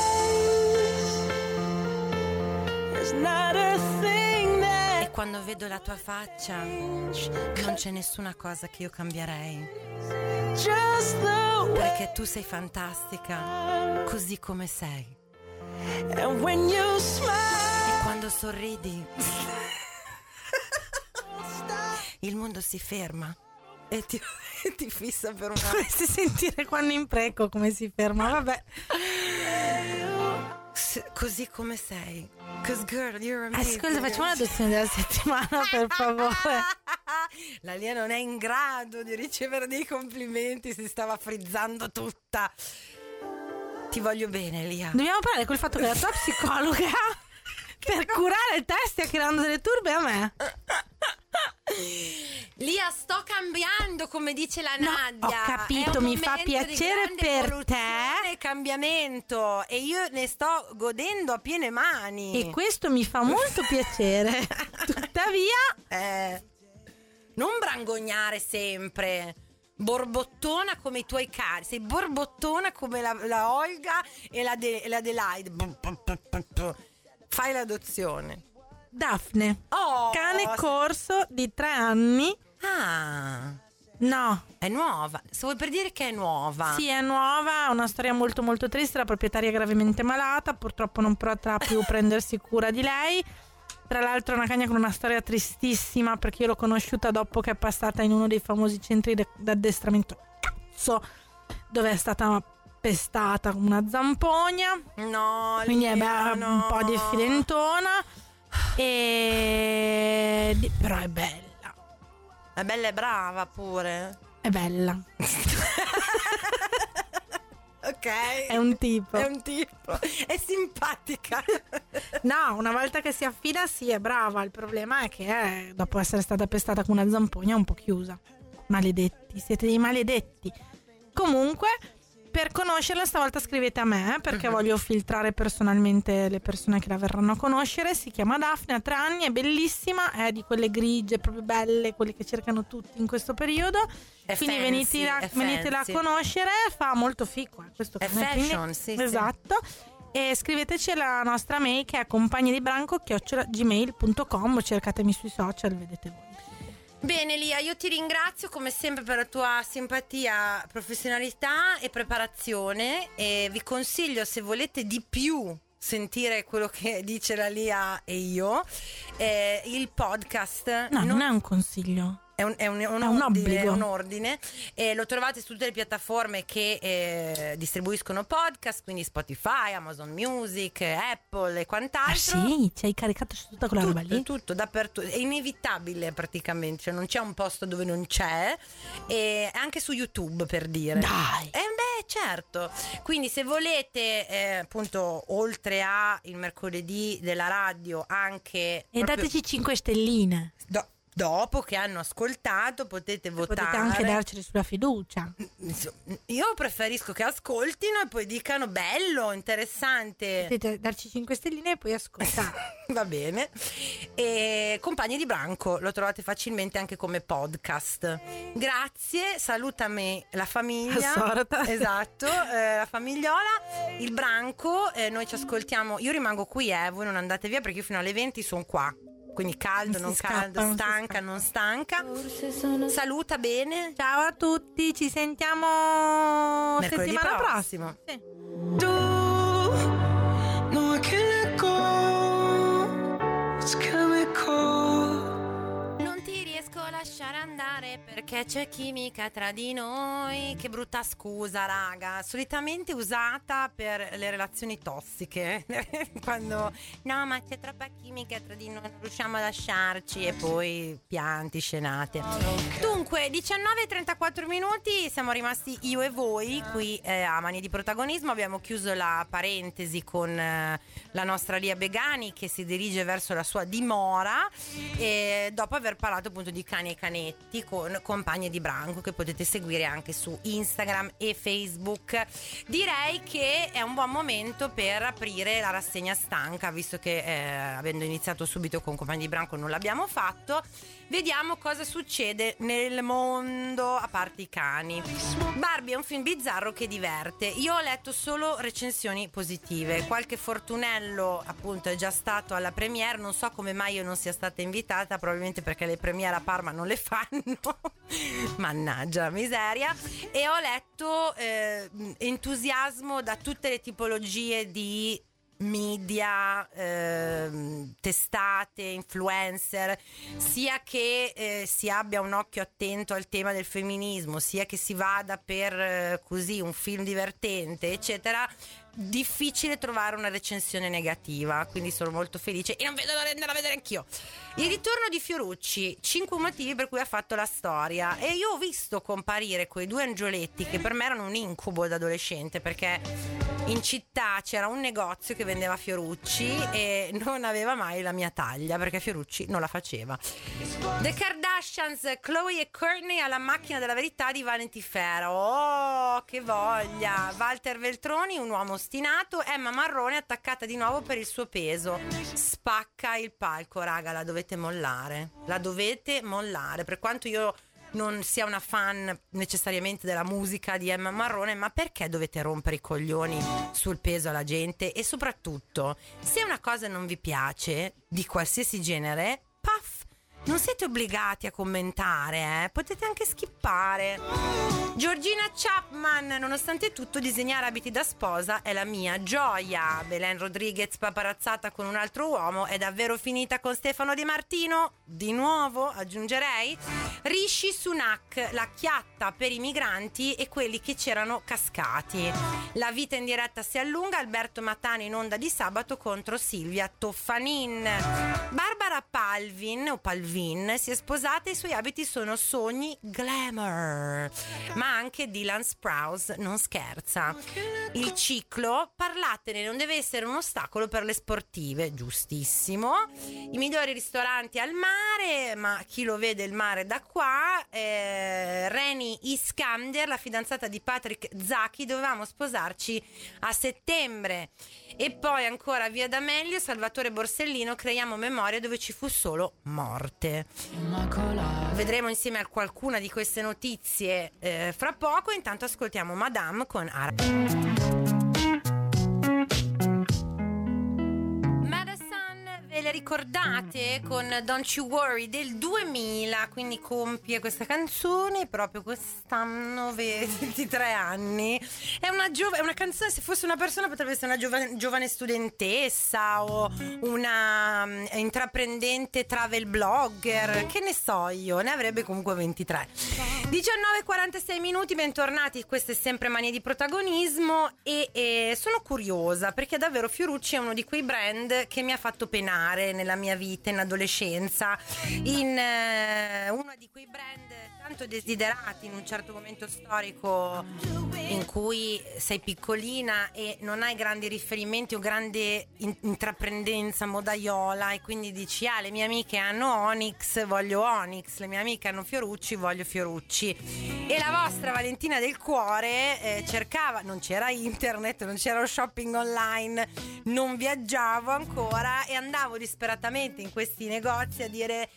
face, it's not a thing. Quando vedo la tua faccia non c'è nessuna cosa che io cambierei, perché tu sei fantastica così come sei. E quando sorridi il mondo si ferma e ti fissa per una. Dovresti sentire quando impreco come si ferma. Vabbè, così come sei. Cause girl, you're amazing. Ascolta, facciamo l'adozione della settimana, per favore. La Lia non è in grado di ricevere dei complimenti, si stava frizzando tutta. Ti voglio bene, Lia. Dobbiamo parlare col fatto che la tua psicologa per curare te stia creando delle turbe a me. Lia, sto cambiando, come dice la Nadia. Ho capito, mi fa piacere per te e cambiamento, e io ne sto godendo a piene mani. E questo mi fa molto piacere. Tuttavia non brangognare sempre. Borbottona come i tuoi cari. Sei borbottona come la Olga e la Adelaide. Fai l'adozione. Daphne, cane corso di 3 anni. Ah, no, è nuova. Se vuoi per dire che è nuova. Sì, è nuova, ha una storia molto molto triste. La proprietaria è gravemente malata, purtroppo non potrà più prendersi cura di lei. Tra l'altro è una cagna con una storia tristissima, perché io l'ho conosciuta dopo che è passata in uno dei famosi centri d'addestramento dove è stata pestata come una zampogna. No, quindi è un po' diffidentona. Però è bella. È bella e brava pure. È bella. Ok. È un tipo. È simpatica. No, una volta che si affida sì, è brava. Il problema è che dopo essere stata pestata con una zampogna è un po' chiusa. Maledetti, siete dei maledetti. Comunque, per conoscerla stavolta scrivete a me, perché voglio filtrare personalmente le persone che la verranno a conoscere. Si chiama Daphne, ha 3 anni, è bellissima, è di quelle grigie proprio belle, quelle che cercano tutti in questo periodo. Quindi venitela a conoscere, fa molto fico questo è fashion, sì, esatto. e scriveteci alla nostra mail che è compagnidibranco@gmail.com o cercatemi sui social, vedete voi. Bene Lia, io ti ringrazio come sempre per la tua simpatia, professionalità e preparazione, e vi consiglio, se volete di più sentire quello che dice la Lia e io, il podcast. No, non è un consiglio. È un obbligo. È un ordine, e lo trovate su tutte le piattaforme che distribuiscono podcast, quindi Spotify, Amazon Music, Apple e quant'altro. Ah sì? Ci hai caricato su tutta quella roba lì? Tutto, dappertutto, è inevitabile praticamente, cioè non c'è un posto dove non c'è, e anche su YouTube, per dire. Dai! Beh, certo. Quindi se volete, appunto, oltre a il mercoledì della radio, anche... E dateci 5 stelline. Dopo che hanno ascoltato potete votare. Potete anche darceli sulla fiducia. Io preferisco che ascoltino e poi dicano bello, interessante. Potete darci 5 stelline e poi ascoltare. Va bene. E Compagni di Branco lo trovate facilmente anche come podcast. Grazie, salutami la famiglia. Sorta. Esatto, la famigliola, il Branco, noi ci ascoltiamo. Io rimango qui, voi non andate via perché io fino alle 20 sono qua. Quindi caldo, non caldo, stanca, non stanca. Saluta bene. Ciao a tutti, ci sentiamo mercoledì settimana prossima. Sì. Non ti riesco a lasciare andare perché c'è chimica tra di noi. Che brutta scusa, raga. Solitamente usata per le relazioni tossiche. Quando no, ma c'è troppa chimica tra di noi, non riusciamo a lasciarci, e poi pianti, scenate. Dunque 19:34 minuti, siamo rimasti io e voi qui a Mani di Protagonismo. Abbiamo chiuso la parentesi con la nostra Lia Begani, che si dirige verso la sua dimora, e dopo aver parlato appunto di cani e canetti con Compagni di Branco, che potete seguire anche su Instagram e Facebook. Direi che è un buon momento per aprire la rassegna stanca, visto che avendo iniziato subito con Compagni di Branco non l'abbiamo fatto. Vediamo cosa succede nel mondo, a parte i cani. Barbie è un film bizzarro che diverte. Io ho letto solo recensioni positive. Qualche fortunello appunto è già stato alla premiere. Non so come mai io non sia stata invitata, probabilmente perché le premiere a Parma non le fanno. Mannaggia la miseria. E ho letto entusiasmo da tutte le tipologie di media, testate, influencer, sia che si abbia un occhio attento al tema del femminismo, sia che si vada per così un film divertente, eccetera. Difficile trovare una recensione negativa, quindi sono molto felice e non vedo l'ora di andare a vedere anch'io. Il ritorno di Fiorucci, 5 motivi per cui ha fatto la storia. E io ho visto comparire quei 2 angioletti che per me erano un incubo da adolescente, perché in città c'era un negozio che vendeva Fiorucci e non aveva mai la mia taglia, perché Fiorucci non la faceva. The Kardashians, Khloe e Kourtney alla macchina della verità di Vanity Fair. Oh, che voglia! Walter Veltroni, un uomo ostinato. Emma Marrone attaccata di nuovo per il suo peso. Spacca il palco, raga, la dovete mollare. La dovete mollare. Per quanto io non sia una fan necessariamente della musica di Emma Marrone, ma perché dovete rompere i coglioni sul peso alla gente? E soprattutto, se una cosa non vi piace, di qualsiasi genere, paf, non siete obbligati a commentare, potete anche skippare. Georgina Chapman, nonostante tutto disegnare abiti da sposa è la mia gioia. Belen Rodriguez paparazzata con un altro uomo, è davvero finita con Stefano Di Martino? Di nuovo, aggiungerei. Rishi Sunak, la chiatta per i migranti e quelli che c'erano cascati. La vita in diretta si allunga, Alberto Matani in onda di sabato contro Silvia Toffanin. Barbara Palvin o Palvin si è sposata e i suoi abiti sono sogni glamour. Ma anche Dylan Sprouse non scherza. Il ciclo, parlatene, non deve essere un ostacolo per le sportive, giustissimo. I migliori ristoranti al mare, ma chi lo vede il mare da qua? Reni Iskander, la fidanzata di Patrick Zaki, dovevamo sposarci a settembre. E poi ancora Via D'Amelio, Salvatore Borsellino, creiamo memoria dove ci fu solo morte. Vedremo insieme a qualcuna di queste notizie fra poco. Intanto ascoltiamo Madame con ricordate con Don't You Worry del 2000, quindi compie questa canzone proprio quest'anno 23 anni. È una canzone, se fosse una persona potrebbe essere una giovane studentessa o una intraprendente travel blogger, che ne so io, ne avrebbe comunque 23. 19:46 minuti, bentornati, queste è sempre Manie di Protagonismo e sono curiosa perché davvero Fiorucci è uno di quei brand che mi ha fatto penare nella mia vita in adolescenza, uno di quei brand tanto desiderati in un certo momento storico in cui sei piccolina e non hai grandi riferimenti o grande intraprendenza modaiola e quindi dici le mie amiche hanno Onyx, voglio Onyx, le mie amiche hanno Fiorucci, voglio Fiorucci. E la vostra Valentina del cuore cercava, non c'era internet, non c'era lo shopping online, non viaggiavo ancora e andavo disperatamente in questi negozi a dire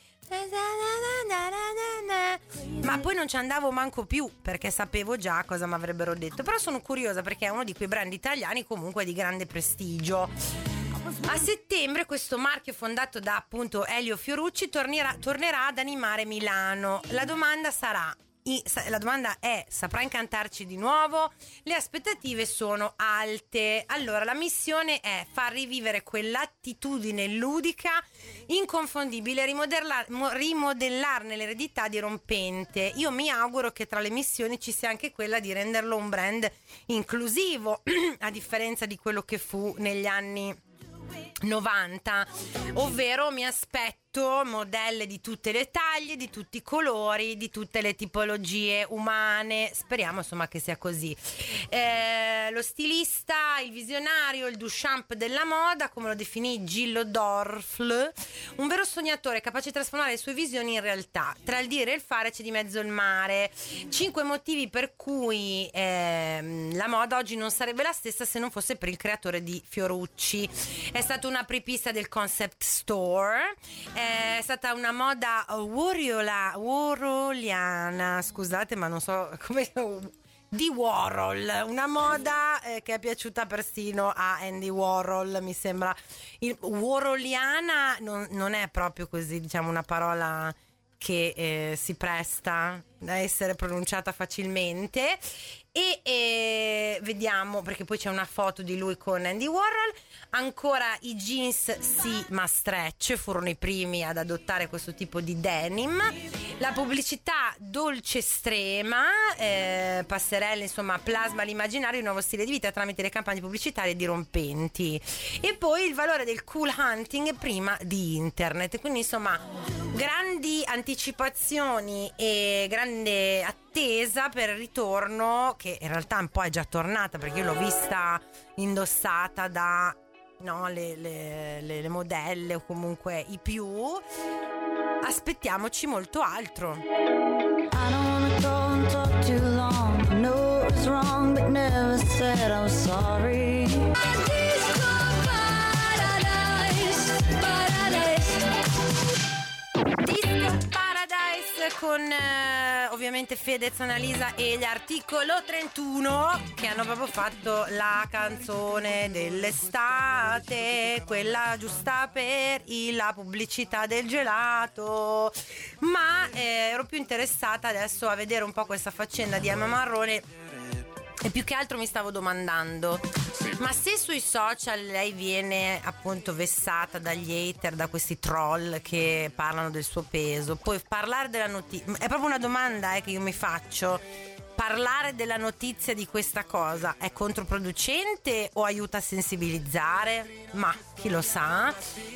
ma poi non ci andavo manco più perché sapevo già cosa mi avrebbero detto. Però sono curiosa perché è uno di quei brand italiani comunque di grande prestigio. A settembre questo marchio fondato da appunto Elio Fiorucci tornerà ad animare Milano. La domanda è: saprà incantarci di nuovo? Le aspettative sono alte. Allora, la missione è far rivivere quell'attitudine ludica inconfondibile, rimodellarne l'eredità dirompente. Io mi auguro che tra le missioni ci sia anche quella di renderlo un brand inclusivo, a differenza di quello che fu negli anni 90, ovvero mi aspetto modelle di tutte le taglie, di tutti i colori, di tutte le tipologie umane. Speriamo insomma che sia così. Lo stilista, il visionario, il Duchamp della moda, come lo definì Gillo Dorfl, un vero sognatore capace di trasformare le sue visioni in realtà. Tra il dire e il fare c'è di mezzo il mare. 5 motivi per cui la moda oggi non sarebbe la stessa se non fosse per il creatore di Fiorucci. È stata una apripista del concept store, è stata una moda warholiana, scusate ma non so come, di Warhol, una moda che è piaciuta persino a Andy Warhol, mi sembra. Warholiana non è proprio così, diciamo, una parola che si presta da essere pronunciata facilmente. E vediamo, perché poi c'è una foto di lui con Andy Warhol. Ancora i jeans sì ma stretch furono i primi ad adottare questo tipo di denim. La pubblicità dolce estrema, passerelle, insomma, plasma l'immaginario di un nuovo stile di vita tramite le campagne pubblicitarie dirompenti. E poi il valore del cool hunting prima di internet. Quindi insomma grandi anticipazioni e grande attesa per il ritorno, che in realtà un po' è già tornata perché io l'ho vista indossata da le modelle o comunque i più. Aspettiamoci molto altro. I don't wanna go and talk too long. I know it was wrong but never said I was sorry. Con ovviamente Fedez, Annalisa e gli Articolo 31, che hanno proprio fatto la canzone dell'estate, quella giusta per la pubblicità del gelato. Ma ero più interessata adesso a vedere un po' questa faccenda di Emma Marrone. E più che altro mi stavo domandando, ma se sui social lei viene appunto vessata dagli hater, da questi troll che parlano del suo peso, poi parlare della notizia, è proprio una domanda che io mi faccio, parlare della notizia di questa cosa è controproducente o aiuta a sensibilizzare? Ma chi lo sa?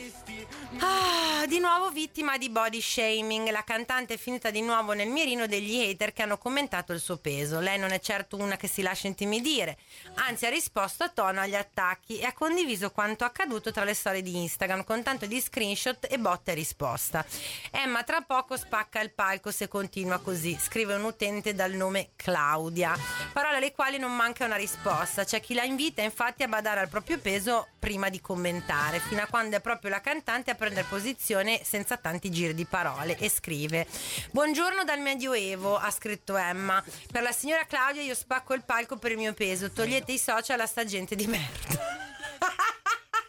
Di nuovo vittima di body shaming. La cantante è finita di nuovo nel mirino degli hater che hanno commentato il suo peso. Lei non è certo una che si lascia intimidire, anzi ha risposto a tono agli attacchi e ha condiviso quanto accaduto tra le storie di Instagram con tanto di screenshot e botta e risposta. Emma tra poco spacca il palco se continua così, scrive un utente dal nome Claudia, parole alle quali non manca una risposta. C'è chi la invita infatti a badare al proprio peso prima di commentare, fino a quando è proprio la cantante a prendere posizione senza tanti giri di parole, e scrive: buongiorno dal Medioevo, ha scritto Emma, per la signora Claudia io spacco il palco per il mio peso, togliete i social a sta gente di merda.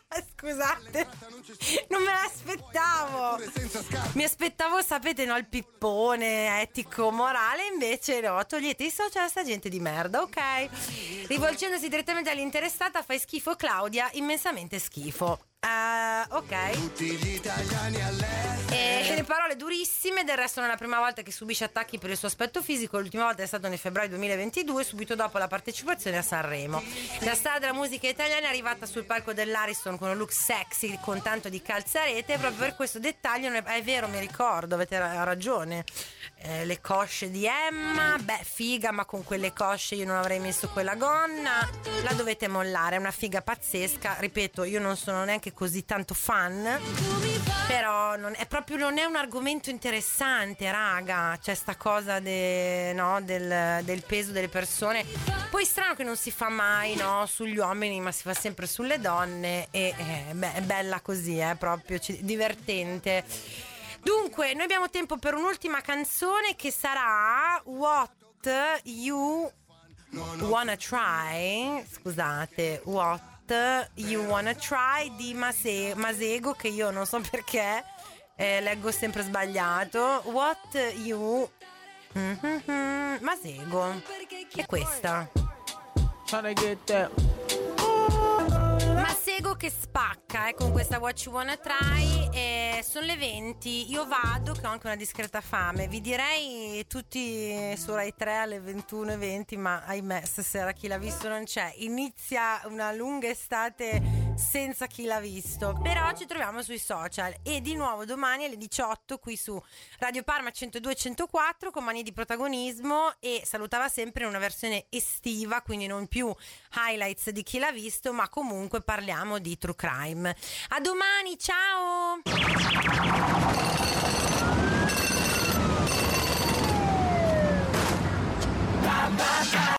scusate, non me l'aspettavo. Mi aspettavo, sapete, no, il pippone etico, morale, invece no, togliete i social a sta gente di merda, ok? Rivolgendosi direttamente all'interessata, fai schifo Claudia, immensamente schifo. Ok. Tutti gli italiani le parole durissime. Del resto non è la prima volta che subisce attacchi per il suo aspetto fisico. L'ultima volta è stato nel febbraio 2022, subito dopo la partecipazione a Sanremo. La star della musica italiana è arrivata sul palco dell'Ariston con un look sexy con tanto di calzarete. Proprio per questo dettaglio è vero, mi ricordo, avete ragione. Le cosce di Emma, beh, figa, ma con quelle cosce io non avrei messo quella gonna. La dovete mollare, è una figa pazzesca. Ripeto, io non sono neanche così tanto fan, però non è un argomento interessante, raga. C'è sta cosa del peso delle persone. Poi strano che non si fa mai, no, sugli uomini, ma si fa sempre sulle donne. E beh, è bella così, proprio divertente. Dunque, noi abbiamo tempo per un'ultima canzone che sarà What You Wanna Try. Scusate, What You Wanna Try di Masego, che io non so perché leggo sempre sbagliato. What You Masego. E questa Masego che spacca con questa What You Wanna Try. Sono le 20, io vado che ho anche una discreta fame. Vi direi tutti su Rai 3 alle 21:20, ma ahimè stasera Chi l'ha visto non c'è. Inizia una lunga estate senza Chi l'ha visto, però ci troviamo sui social e di nuovo domani alle 18 qui su Radio Parma 102-104 con Manie di Protagonismo. E salutava sempre in una versione estiva, quindi non più highlights di Chi l'ha visto, ma comunque parliamo di true crime. A domani, ciao.